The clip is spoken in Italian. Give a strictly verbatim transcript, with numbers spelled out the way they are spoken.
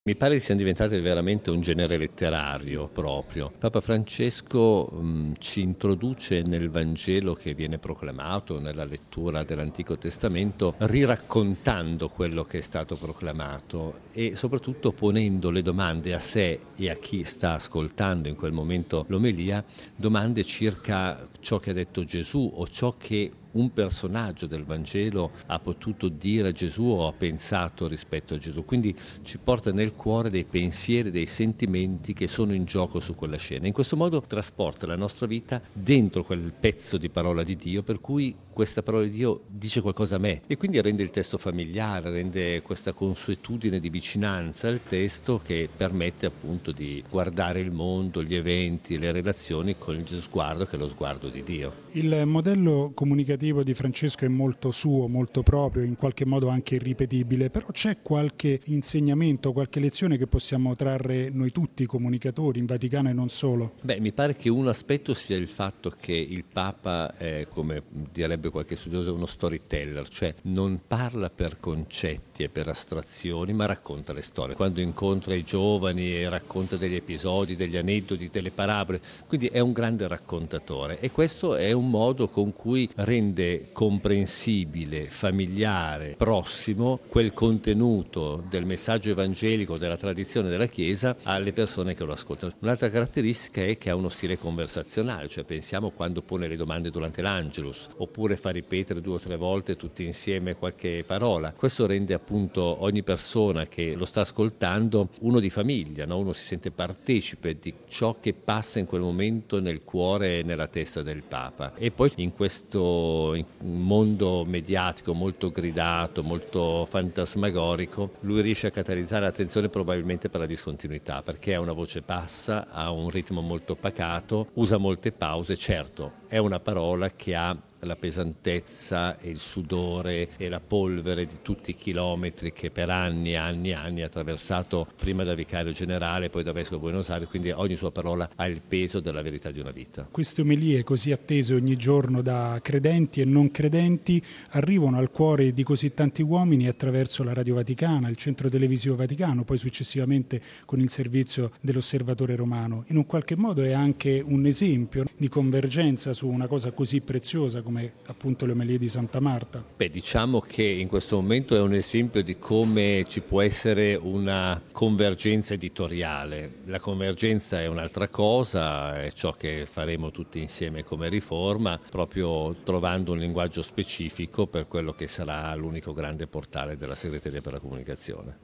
Mi pare che siano diventate veramente un genere letterario proprio. Papa Francesco mh, ci introduce nel Vangelo che viene proclamato nella lettura dell'Antico Testamento, riraccontando quello che è stato proclamato e soprattutto ponendo le domande a sé e a chi sta ascoltando in quel momento l'omelia, domande circa ciò che ha detto Gesù o ciò che un personaggio del Vangelo ha potuto dire a Gesù o ha pensato rispetto a Gesù. Quindi ci porta nel cuore dei pensieri, dei sentimenti che sono in gioco su quella scena. In questo modo trasporta la nostra vita dentro quel pezzo di parola di Dio, per cui questa parola di Dio dice qualcosa a me e quindi rende il testo familiare, rende questa consuetudine di vicinanza al testo che permette appunto di guardare il mondo, gli eventi, le relazioni con il sguardo che è lo sguardo di Dio. Il modello comunicativo di Francesco è molto suo, molto proprio, in qualche modo anche irripetibile, però c'è qualche insegnamento, qualche lezione che possiamo trarre noi tutti comunicatori in Vaticano e non solo? Beh, mi pare che un aspetto sia il fatto che il Papa è, come direbbe qualche studioso, uno storyteller, cioè non parla per concetti e per astrazioni, ma racconta le storie. Quando incontra i giovani e racconta degli episodi, degli aneddoti, delle parabole, quindi è un grande raccontatore e questo è un modo con cui rende comprensibile, familiare, prossimo quel contenuto del messaggio evangelico, della tradizione della Chiesa alle persone che lo ascoltano. Un'altra caratteristica è che ha uno stile conversazionale, cioè pensiamo quando pone le domande durante l'Angelus, oppure fa ripetere due o tre volte tutti insieme qualche parola. Questo rende appunto ogni persona che lo sta ascoltando uno di famiglia, no? Uno si sente partecipe di ciò che passa in quel momento nel cuore e nella testa del Papa. E poi in questo mondo mediatico molto gridato, molto fantasmagorico, lui riesce a catalizzare l'attenzione probabilmente per la discontinuità, perché ha una voce bassa, ha un ritmo molto pacato, usa molte pause, certo, è una parola che ha la pesantezza e il sudore e la polvere di tutti i chilometri che per anni e anni e anni ha attraversato prima da vicario generale, poi da vescovo di Buenos Aires, quindi ogni sua parola ha il peso della verità di una vita. Queste omelie così attese ogni giorno da credenti e non credenti arrivano al cuore di così tanti uomini attraverso la Radio Vaticana, il Centro Televisivo Vaticano, poi successivamente con il servizio dell'Osservatore Romano. In un qualche modo è anche un esempio di convergenza su una cosa così preziosa come appunto le omelie di Santa Marta. Beh, diciamo che in questo momento è un esempio di come ci può essere una convergenza editoriale. La convergenza è un'altra cosa, è ciò che faremo tutti insieme come riforma, proprio trovando un linguaggio specifico per quello che sarà l'unico grande portale della segreteria per la comunicazione.